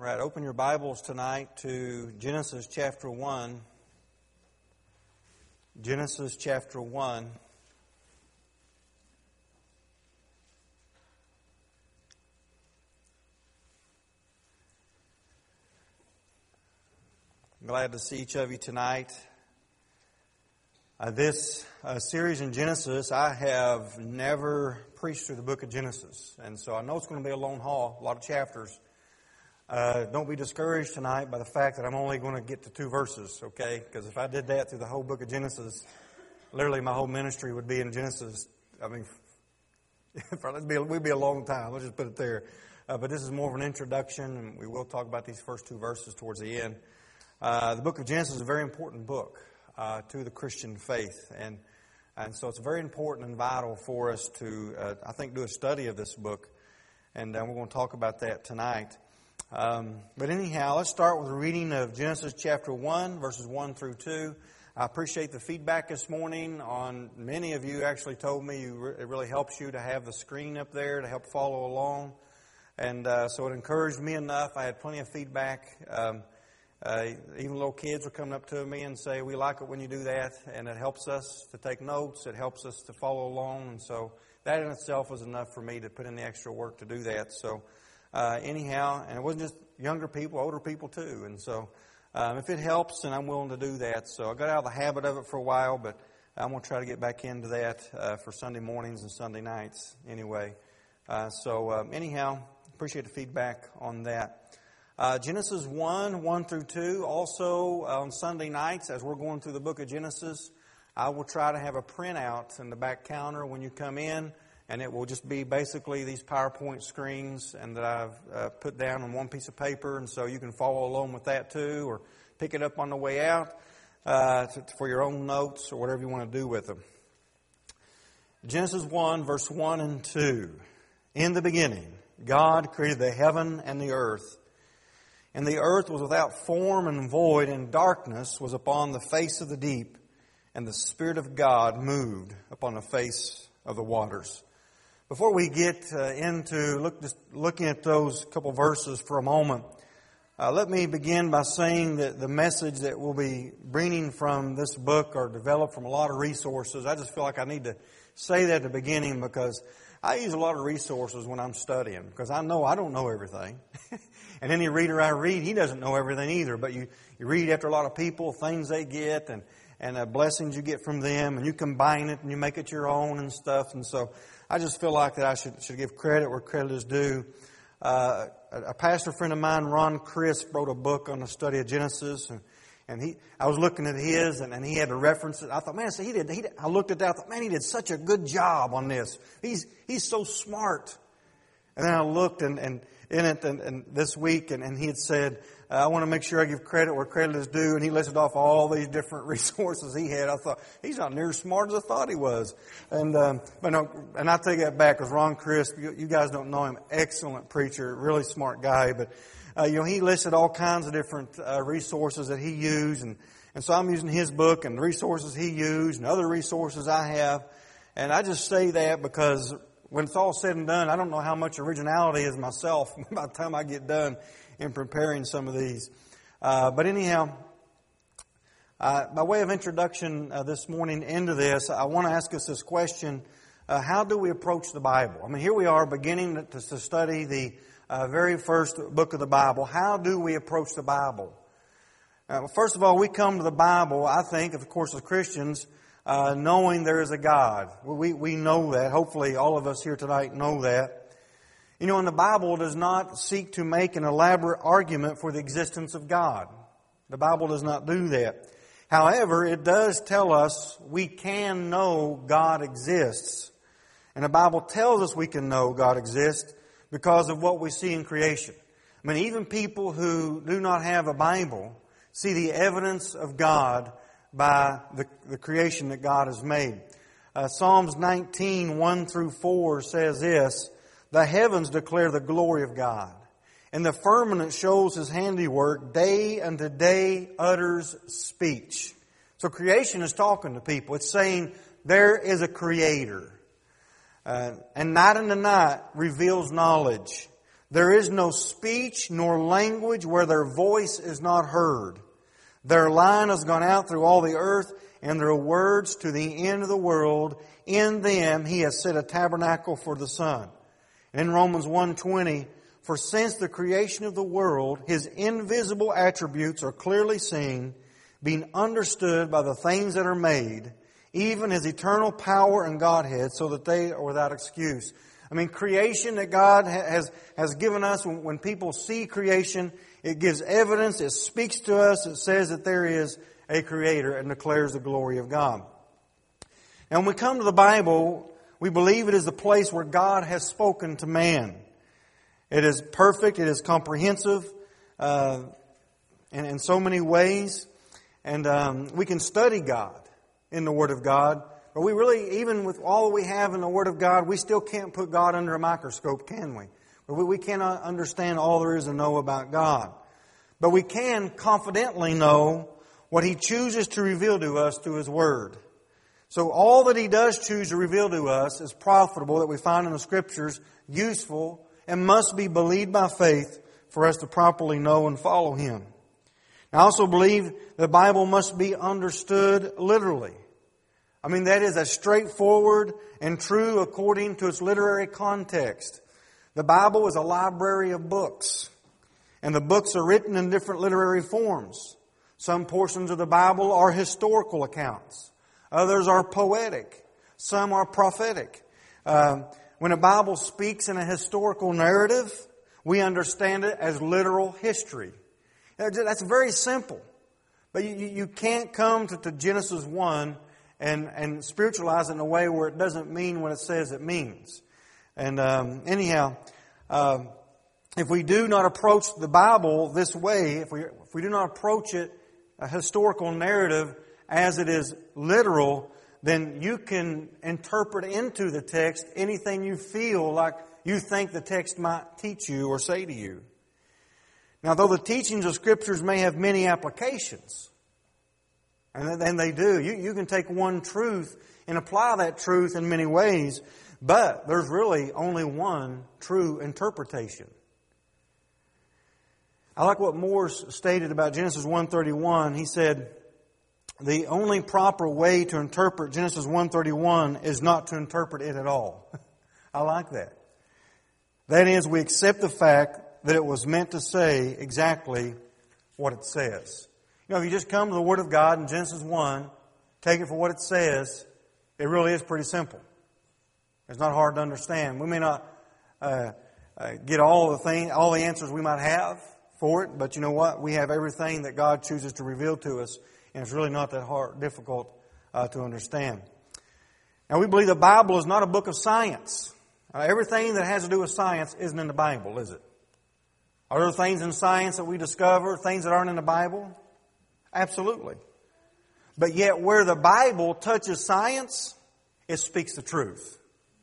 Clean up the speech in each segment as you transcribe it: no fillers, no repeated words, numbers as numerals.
Right, open your Bibles tonight to Genesis chapter 1. Genesis chapter 1. I'm glad to see each of you tonight. This series in Genesis, I have never preached through the book of Genesis. And so I know it's going to be a long haul, a lot of chapters. Don't be discouraged tonight by the fact that I'm only going to get to 2 verses, okay? Because if I did that through the whole book of Genesis, literally my whole ministry would be in Genesis. I mean, we'd be a long time. Let's just put it there. But this is more of an introduction, and we will talk about these first 2 verses towards the end. The book of Genesis is a very important book to the Christian faith, and so it's very important and vital for us to, I think, do a study of this book, and we're going to talk about that tonight. But anyhow, let's start with a reading of Genesis chapter 1, verses 1 through 2. I appreciate the feedback this morning on many of you actually told me it really helps you to have the screen up there to help follow along. And so it encouraged me enough. I had plenty of feedback. Even little kids were coming up to me and say, we like it when you do that. And it helps us to take notes. It helps us to follow along. And so that in itself was enough for me to put in the extra work to do that. So anyhow, and it wasn't just younger people, older people too. And so if it helps, then I'm willing to do that. So I got out of the habit of it for a while, but I'm going to try to get back into that for Sunday mornings and Sunday nights anyway. Anyhow, appreciate the feedback on that. Genesis 1 through 2. Also on Sunday nights, as we're going through the book of Genesis, I will try to have a printout in the back counter when you come in. And it will just be basically these PowerPoint screens and that I've put down on one piece of paper. And so you can follow along with that too, or pick it up on the way out for your own notes or whatever you want to do with them. Genesis 1, verse 1 and 2. In the beginning, God created the heaven and the earth. And the earth was without form and void, and darkness was upon the face of the deep. And the Spirit of God moved upon the face of the waters. Before we get into looking at those couple verses for a moment, let me begin by saying that the message that we'll be bringing from this book are developed from a lot of resources. I just feel like I need to say that at the beginning because I use a lot of resources when I'm studying because I know I don't know everything. And any reader I read, he doesn't know everything either. But you read after a lot of people, things they get and blessings you get from them, and you combine it and you make it your own and stuff. And so I just feel like that I should give credit where credit is due. A pastor friend of mine, Ron Crisp, wrote a book on the study of Genesis, and I was looking at his, and he had to reference it. I thought, man, so I looked at that, I thought, man, he did such a good job on this. He's so smart. And then I looked in it and this week, and he had said, I want to make sure I give credit where credit is due. And he listed off all these different resources he had. I thought, he's not near as smart as I thought he was. And I take that back because Ron Crisp, you guys don't know him, excellent preacher, really smart guy. But, he listed all kinds of different resources that he used. And so I'm using his book and the resources he used and other resources I have. And I just say that because when it's all said and done, I don't know how much originality is myself by the time I get done in preparing some of these. But anyhow, by way of introduction this morning into this, I want to ask us this question. How do we approach the Bible? I mean, here we are beginning to study the very first book of the Bible. How do we approach the Bible? First of all, we come to the Bible, I think, of course, as Christians, knowing there is a God. We know that. Hopefully all of us here tonight know that. And the Bible does not seek to make an elaborate argument for the existence of God. The Bible does not do that. However, it does tell us we can know God exists. And the Bible tells us we can know God exists because of what we see in creation. I mean, even people who do not have a Bible see the evidence of God by the creation that God has made. Psalms 19, 1 through 4 says this, the heavens declare the glory of God, and the firmament shows His handiwork. Day unto day utters speech. So creation is talking to people. It's saying there is a Creator. And night unto night reveals knowledge. There is no speech nor language where their voice is not heard. Their line has gone out through all the earth, and their words to the end of the world. In them He has set a tabernacle for the sun. In Romans 1:20, for since the creation of the world, His invisible attributes are clearly seen, being understood by the things that are made, even His eternal power and Godhead, so that they are without excuse. I mean, creation that God has given us, when people see creation, it gives evidence, it speaks to us, it says that there is a Creator and declares the glory of God. And when we come to the Bible, we believe it is the place where God has spoken to man. It is perfect, it is comprehensive in so many ways. And we can study God in the Word of God. But we really, even with all we have in the Word of God, we still can't put God under a microscope, can we? We cannot understand all there is to know about God. But we can confidently know what He chooses to reveal to us through His Word. So all that He does choose to reveal to us is profitable, that we find in the Scriptures, useful, and must be believed by faith for us to properly know and follow Him. I also believe the Bible must be understood literally. I mean, that is as straightforward and true according to its literary context. The Bible is a library of books, and the books are written in different literary forms. Some portions of the Bible are historical accounts. Others are poetic. Some are prophetic. When a Bible speaks in a historical narrative, we understand it as literal history. That's very simple. But you can't come to Genesis 1 and spiritualize it in a way where it doesn't mean what it says it means. And anyhow, if we do not approach the Bible this way, if we do not approach it, a historical narrative, as it is literal, then you can interpret into the text anything you feel like you think the text might teach you or say to you. Now, though the teachings of Scriptures may have many applications, and they do, you can take one truth and apply that truth in many ways, but there's really only one true interpretation. I like what Morse stated about Genesis 1:31. He said, the only proper way to interpret Genesis 1:31 is not to interpret it at all. I like that. That is, we accept the fact that it was meant to say exactly what it says. You know, if you just come to the Word of God in Genesis 1, take it for what it says, it really is pretty simple. It's not hard to understand. We may not get all the answers we might have for it, but you know what? We have everything that God chooses to reveal to us, and it's really not that difficult to understand. Now, we believe the Bible is not a book of science. Everything that has to do with science isn't in the Bible, is it? Are there things in science that we discover, things that aren't in the Bible? Absolutely. But yet where the Bible touches science, it speaks the truth.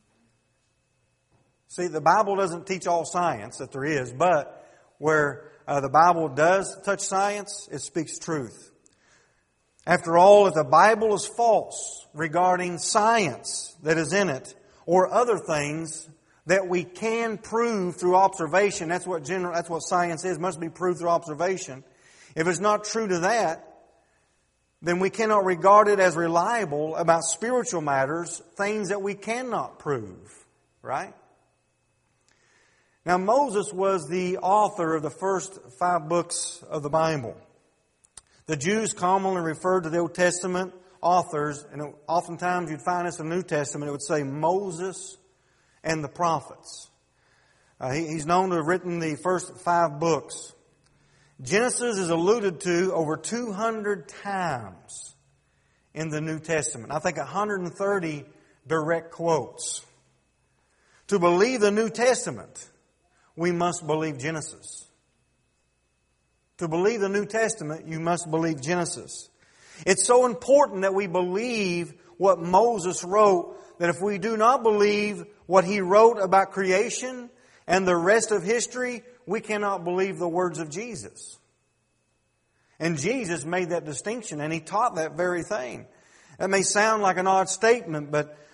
See, the Bible doesn't teach all science that there is, but where the Bible does touch science, it speaks truth. After all, if the Bible is false regarding science that is in it, or other things that we can prove through observation, that's what science is, must be proved through observation. If it's not true to that, then we cannot regard it as reliable about spiritual matters, things that we cannot prove, right? Now, Moses was the author of the first 5 books of the Bible. The Jews commonly referred to the Old Testament authors, and oftentimes you'd find this in the New Testament, it would say Moses and the prophets. He's known to have written the first 5 books. Genesis is alluded to over 200 times in the New Testament. I think 130 direct quotes. To believe the New Testament, we must believe Genesis. To believe the New Testament, you must believe Genesis. It's so important that we believe what Moses wrote, that if we do not believe what he wrote about creation and the rest of history, we cannot believe the words of Jesus. And Jesus made that distinction, and He taught that very thing. That may sound like an odd statement, but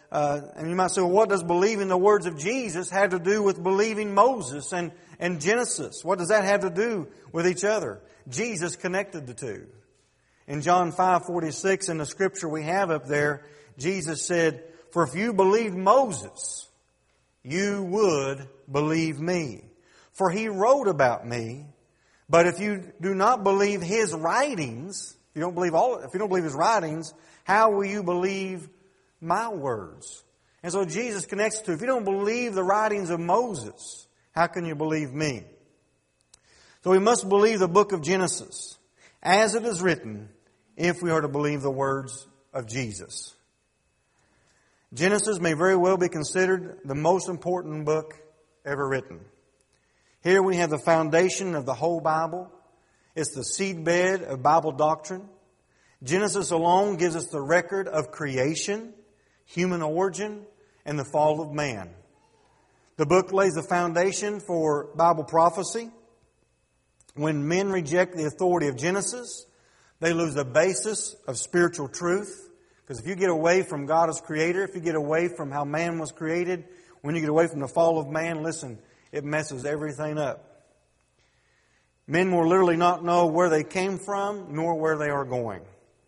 and you might say, well, what does believing the words of Jesus have to do with believing Moses and Genesis? What does that have to do with each other? Jesus connected the two. In John 5:46, in the scripture we have up there, Jesus said, "For if you believed Moses, you would believe me. For he wrote about me. But if you do not believe his writings," if you don't believe his writings, "how will you believe my words?" And so Jesus connects to, if you don't believe the writings of Moses, how can you believe me? So we must believe the book of Genesis as it is written if we are to believe the words of Jesus. Genesis may very well be considered the most important book ever written. Here we have the foundation of the whole Bible. It's the seedbed of Bible doctrine. Genesis alone gives us the record of creation, human origin, and the fall of man. The book lays the foundation for Bible prophecy. When men reject the authority of Genesis, they lose the basis of spiritual truth. Because if you get away from God as creator, if you get away from how man was created, when you get away from the fall of man, listen, it messes everything up. Men will literally not know where they came from nor where they are going.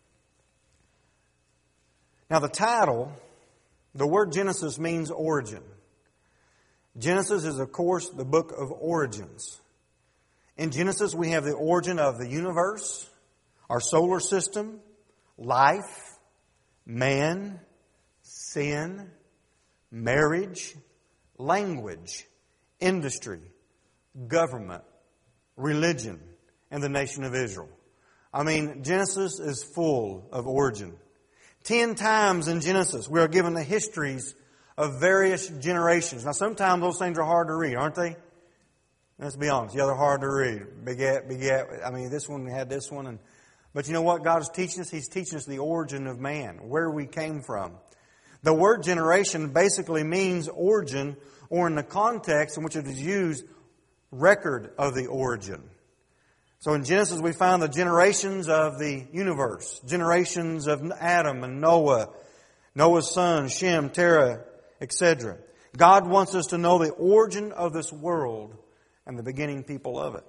Now the title, the word Genesis means origin. Genesis is, of course, the book of origins. In Genesis we have the origin of the universe, our solar system, life, man, sin, marriage, language, industry, government, religion, and the nation of Israel. I mean, Genesis is full of origin. 10 times in Genesis we are given the histories of various generations. Now sometimes those things are hard to read, aren't they? Let's be honest. Yeah, they're hard to read. Begat. I mean, this one had this one. But you know what God is teaching us? He's teaching us the origin of man, where we came from. The word generation basically means origin, or in the context in which it is used, record of the origin. So in Genesis we find the generations of the universe, generations of Adam and Noah, Noah's sons, Shem, Terah, etc. God wants us to know the origin of this world and the beginning people of it.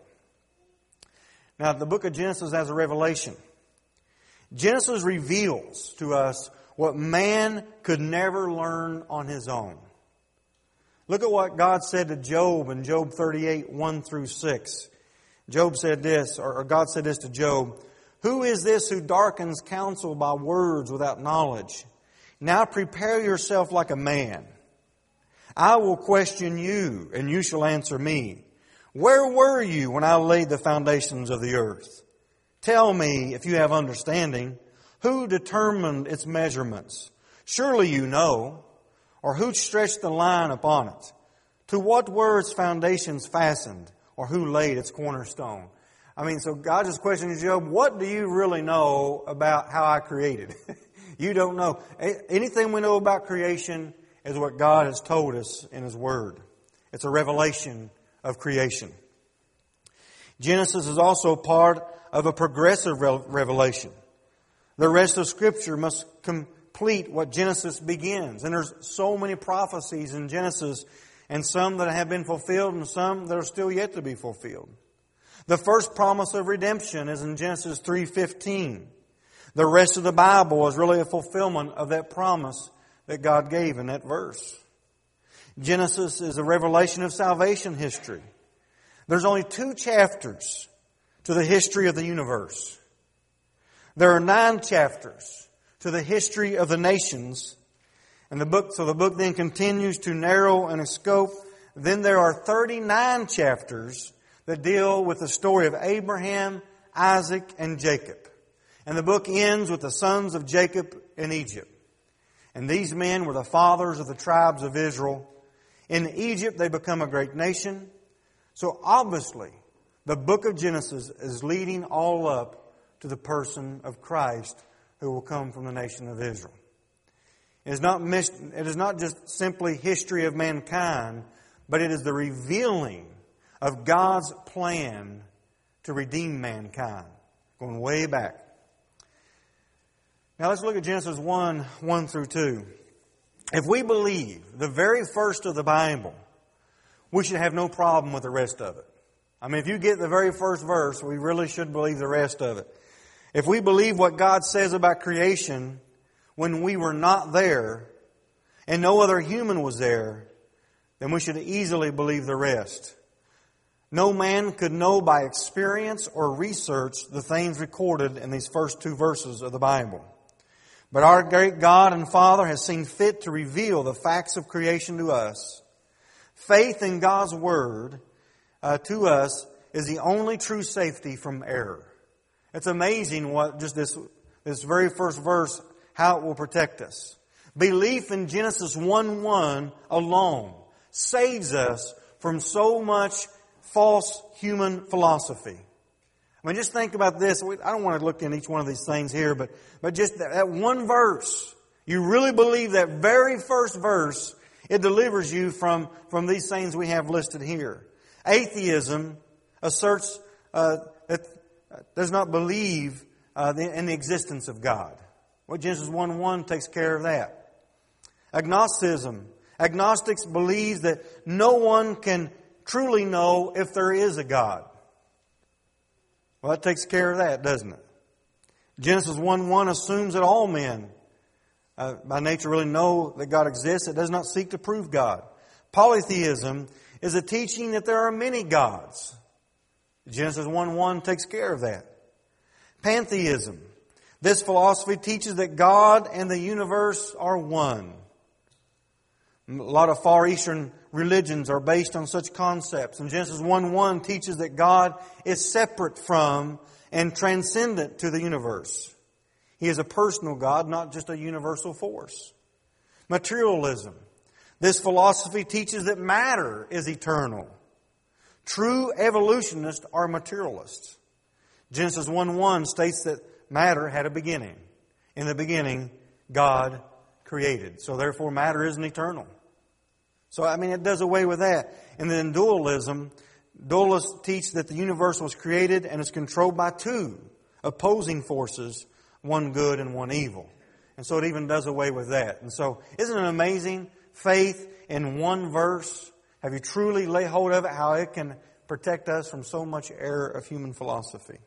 Now, the book of Genesis has a revelation. Genesis reveals to us what man could never learn on his own. Look at what God said to Job in Job 38, 1 through 6. Job said this, or God said this to Job, "Who is this who darkens counsel by words without knowledge? Now prepare yourself like a man. I will question you, and you shall answer me. Where were you when I laid the foundations of the earth? Tell me, if you have understanding, who determined its measurements? Surely you know. Or who stretched the line upon it? To what were its foundations fastened? Or who laid its cornerstone?" I mean, so God just questions Job, what do you really know about how I created? You don't know. Anything we know about creation is what God has told us in His Word. It's a revelation of creation. Genesis is also part of a progressive revelation. The rest of Scripture must complete what Genesis begins. And there's so many prophecies in Genesis, and some that have been fulfilled and some that are still yet to be fulfilled. The first promise of redemption is in Genesis 3:15. The rest of the Bible is really a fulfillment of that promise that God gave in that verse. Genesis is a revelation of salvation history. There's only 2 chapters to the history of the universe. There are 9 chapters to the history of the nations. And the book then continues to narrow in its scope. Then there are 39 chapters that deal with the story of Abraham, Isaac, and Jacob. And the book ends with the sons of Jacob in Egypt. And these men were the fathers of the tribes of Israel. In Egypt, they become a great nation. So obviously, the book of Genesis is leading all up to the person of Christ who will come from the nation of Israel. It is not just simply history of mankind, but it is the revealing of God's plan to redeem mankind, going way back. Now let's look at Genesis 1 through 2. if we believe the very first of the Bible, we should have no problem with the rest of it. I mean, if you get the very first verse, we really should believe the rest of it. If we believe what God says about creation when we were not there and no other human was there, then we should easily believe the rest. No man could know by experience or research the things recorded in these first 2 verses of the Bible. But our great God and Father has seen fit to reveal the facts of creation to us. Faith in God's Word to us is the only true safety from error. It's amazing what just this very first verse, how it will protect us. Belief in Genesis 1:1 alone saves us from so much false human philosophy. I mean, just think about this. I don't want to look in each one of these things here, but just that one verse, you really believe that very first verse, it delivers you from these things we have listed here. Atheism asserts that does not believe in the existence of God. Well, Genesis 1:1 takes care of that. Agnostics believe that no one can truly know if there is a God. Well, that takes care of that, doesn't it? Genesis 1:1 assumes that all men by nature really know that God exists. It does not seek to prove God. Polytheism is a teaching that there are many gods. Genesis 1:1 takes care of that. Pantheism. This philosophy teaches that God and the universe are one. A lot of Far Eastern religions are based on such concepts. And Genesis 1:1 teaches that God is separate from and transcendent to the universe. He is a personal God, not just a universal force. Materialism. This philosophy teaches that matter is eternal. True evolutionists are materialists. Genesis 1:1 states that matter had a beginning. In the beginning, God created. So therefore, matter isn't eternal. So, I mean, it does away with that. And then dualism, dualists teach that the universe was created and is controlled by 2 opposing forces, one good and one evil. And so it even does away with that. And so, isn't it amazing? Faith in one verse. Have you truly laid hold of it? How it can protect us from so much error of human philosophy.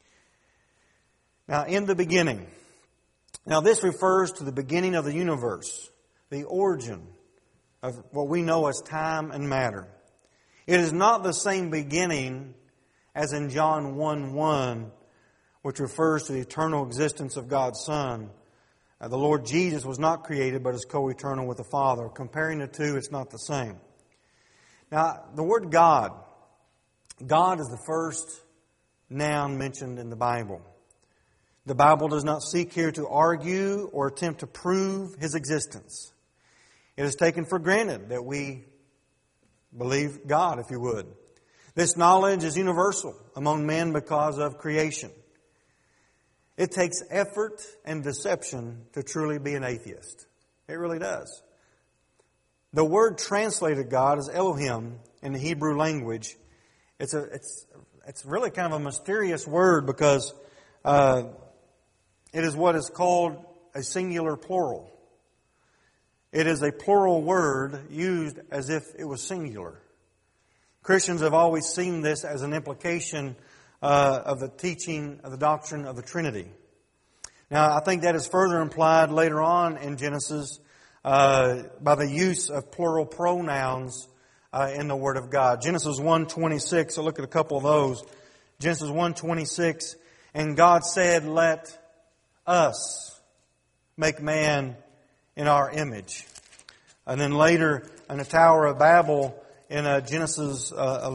Now, in the beginning. Now, this refers to the beginning of the universe. The origin of what we know as time and matter. It is not the same beginning as in John 1:1, which refers to the eternal existence of God's Son. The Lord Jesus was not created, but is co-eternal with the Father. Comparing the two, it's not the same. Now, the word God. God is the first noun mentioned in the Bible. The Bible does not seek here to argue or attempt to prove His existence. It is taken for granted that we believe God, if you would. This knowledge is universal among men because of creation. It takes effort and deception to truly be an atheist. It really does. The word translated God is Elohim in the Hebrew language. It's really kind of a mysterious word because it is what is called a singular plural. It is a plural word used as if it was singular. Christians have always seen this as an implication of the teaching of the doctrine of the Trinity. Now, I think that is further implied later on in Genesis by the use of plural pronouns in the Word of God. Genesis 1:26, I'll look at a couple of those. Genesis 1:26, and God said, let us make man in our image. And then later in the Tower of Babel in Genesis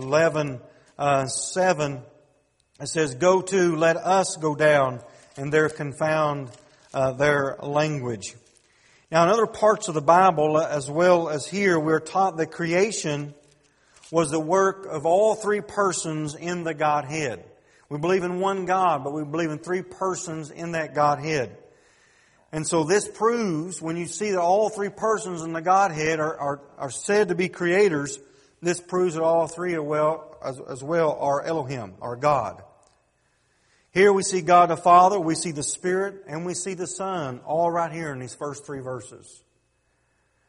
11:7, it says, go to, let us go down, and there confound their language. Now in other parts of the Bible, as well as here, we're taught that creation was the work of all 3 persons in the Godhead. We believe in one God, but we believe in 3 persons in that Godhead. And so this proves, when you see that all 3 persons in the Godhead are said to be creators, this proves that all 3 as well are Elohim, are God. Here we see God the Father, we see the Spirit, and we see the Son, all right here in these first 3 verses.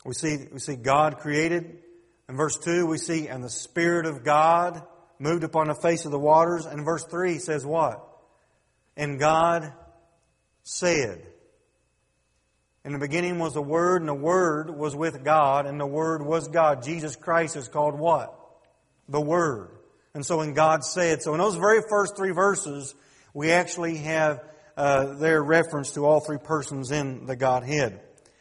We see God created. In verse 2, we see, and the Spirit of God moved upon the face of the waters. And verse 3 says what? And God said. In the beginning was the Word, and the Word was with God, and the Word was God. Jesus Christ is called what? The Word. And so when God said, so in those very first 3 verses, we actually have their reference to all 3 persons in the Godhead.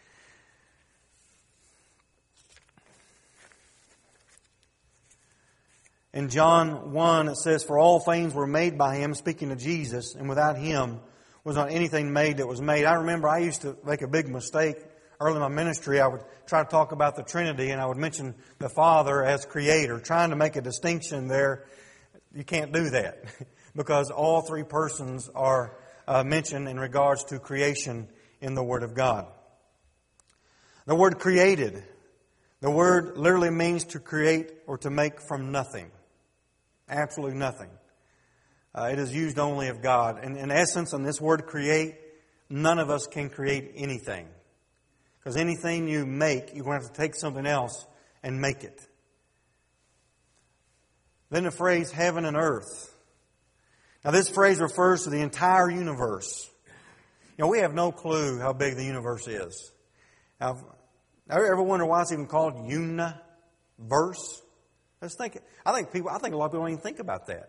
In John 1, it says, for all things were made by Him, speaking of Jesus, and without Him was not anything made that was made. I remember I used to make a big mistake early in my ministry. I would try to talk about the Trinity, and I would mention the Father as Creator, trying to make a distinction there. You can't do that because all 3 persons are mentioned in regards to creation in the Word of God. The word created, the word literally means to create or to make from nothing. Absolutely nothing. It is used only of God. And in essence, in this word create, none of us can create anything. Because anything you make, you're going to have to take something else and make it. Then the phrase heaven and earth. Now this phrase refers to the entire universe. You know, we have no clue how big the universe is. Now, ever wonder why it's even called universe? Let's think. I think a lot of people don't even think about that.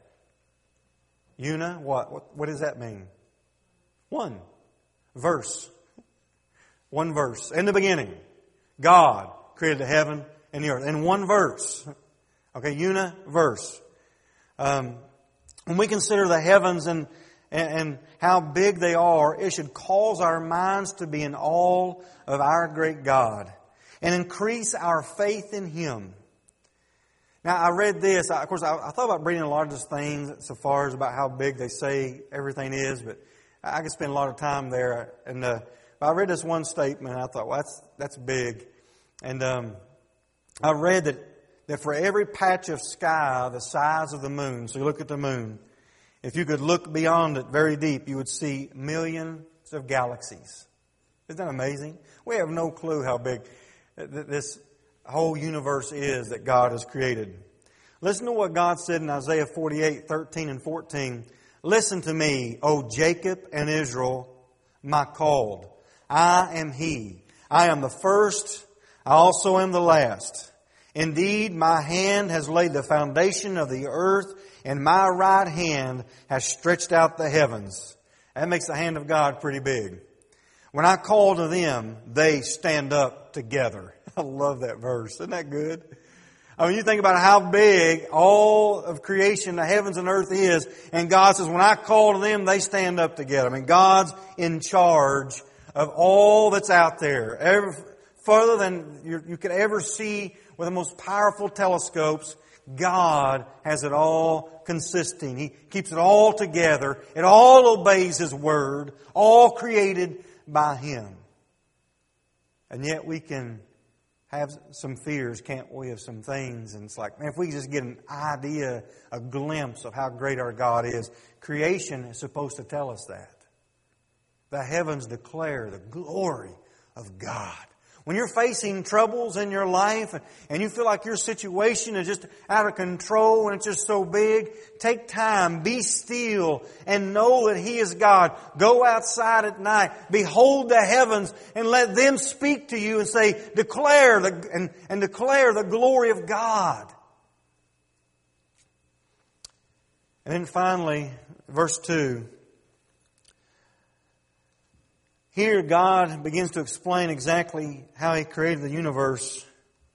What does that mean? One verse. One verse. In the beginning, God created the heaven and the earth. In one verse. Okay, universe. When we consider the heavens and how big they are, it should cause our minds to be in awe of our great God and increase our faith in Him. Now, I read this. Of course, I thought about reading a lot of these things so far as about how big they say everything is, but I could spend a lot of time there. And but I read this one statement, and I thought, well, that's big. And I read that for every patch of sky the size of the moon, so you look at the moon, if you could look beyond it very deep, you would see millions of galaxies. Isn't that amazing? We have no clue how big this whole universe is that God has created. Listen to what God said in Isaiah 48:13 and 14. Listen to me, O Jacob and Israel, my called. I am He. I am the first. I also am the last. Indeed, my hand has laid the foundation of the earth, and my right hand has stretched out the heavens. That makes the hand of God pretty big. When I call to them, they stand up together. I love that verse. Isn't that good? I mean, you think about how big all of creation, the heavens and earth is, and God says, when I call to them, they stand up together. I mean, God's in charge of all that's out there. Further than you could ever see with the most powerful telescopes, God has it all consisting. He keeps it all together. It all obeys His Word, all created by Him. And yet we can have some fears, can't we, of some things. And it's like, man, if we just get an idea, a glimpse of how great our God is. Creation is supposed to tell us that. The heavens declare the glory of God. When you're facing troubles in your life and you feel like your situation is just out of control and it's just so big, take time, be still, and know that He is God. Go outside at night, behold the heavens, and let them speak to you and say, declare the glory of God. And then finally, verse 2. Here God begins to explain exactly how He created the universe.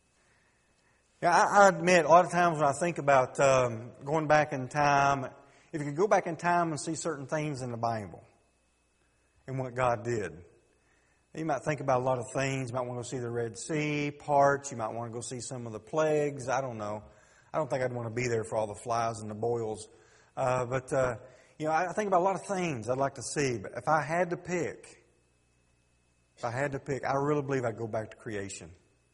I admit, a lot of times when I think about going back in time, if you could go back in time and see certain things in the Bible and what God did, you might think about a lot of things. You might want to go see the Red Sea parts. You might want to go see some of the plagues. I don't know. I don't think I'd want to be there for all the flies and the boils. But I think about a lot of things I'd like to see. But if I had to pick, I really believe I'd go back to creation.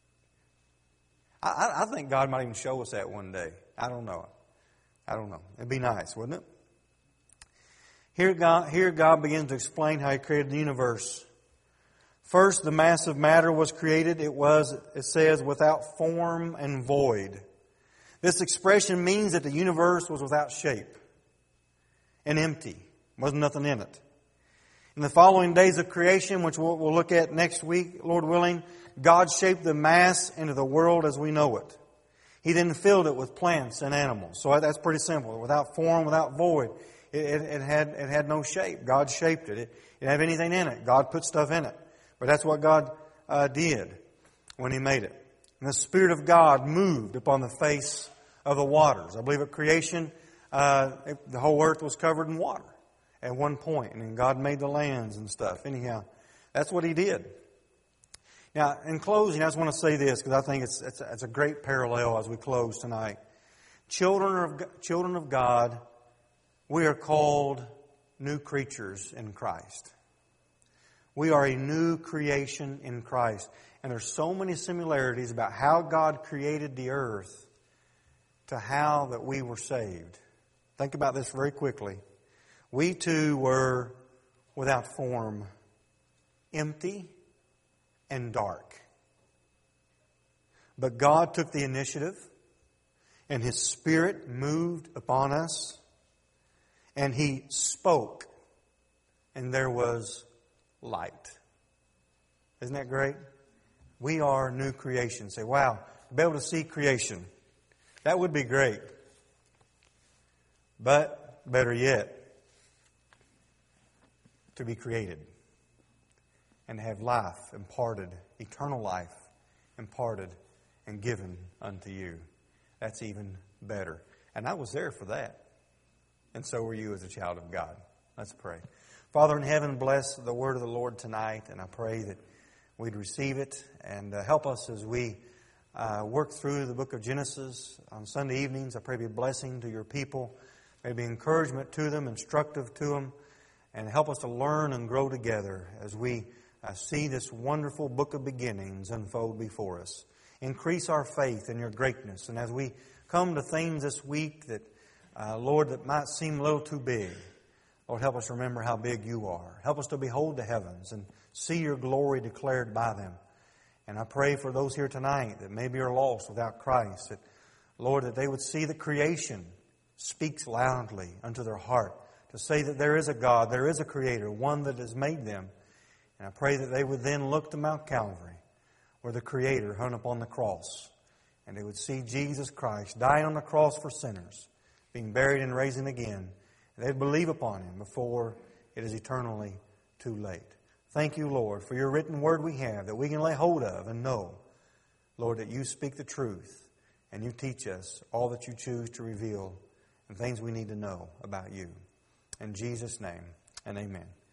I think God might even show us that one day. I don't know. It'd be nice, wouldn't it? Here God begins to explain how He created the universe. First, the mass of matter was created. It says, without form and void. This expression means that the universe was without shape and empty. Wasn't nothing in it. In the following days of creation, which we'll look at next week, Lord willing, God shaped the mass into the world as we know it. He then filled it with plants and animals. So that's pretty simple. Without form, without void. It had no shape. God shaped it. It didn't have anything in it. God put stuff in it. But that's what God did when He made it. And the Spirit of God moved upon the face of the waters. I believe at creation, the whole earth was covered in water at one point. And then God made the lands and stuff. Anyhow, that's what He did. Now, in closing, I just want to say this because I think it's a great parallel as we close tonight. Children of God, we are called new creatures in Christ. We are a new creation in Christ. And there's so many similarities about how God created the earth to how that we were saved. Think about this very quickly. We too were without form, empty, and dark. But God took the initiative, and His Spirit moved upon us, and He spoke, and there was light. Isn't that great? We are new creation. Say, wow, to be able to see creation. That would be great. But, better yet, to be created and have life imparted, eternal life imparted and given unto you. That's even better. And I was there for that. And so were you as a child of God. Let's pray. Father in heaven, bless the word of the Lord tonight, and I pray that we'd receive it and help us as we work through the book of Genesis on Sunday evenings. I pray be a blessing to your people, maybe encouragement to them, instructive to them, and help us to learn and grow together as we see this wonderful book of beginnings unfold before us. Increase our faith in your greatness, and as we come to things this week that, Lord, that might seem a little too big, Lord, help us remember how big you are. Help us to behold the heavens and see your glory declared by them. And I pray for those here tonight that maybe are lost without Christ, that, Lord, that they would see the creation speaks loudly unto their heart to say that there is a God, there is a Creator, one that has made them. And I pray that they would then look to Mount Calvary, where the Creator hung upon the cross, and they would see Jesus Christ dying on the cross for sinners, being buried and raising again. They'd believe upon Him before it is eternally too late. Thank you, Lord, for your written word we have that we can lay hold of and know, Lord, that you speak the truth and you teach us all that you choose to reveal and things we need to know about you. In Jesus' name, and amen.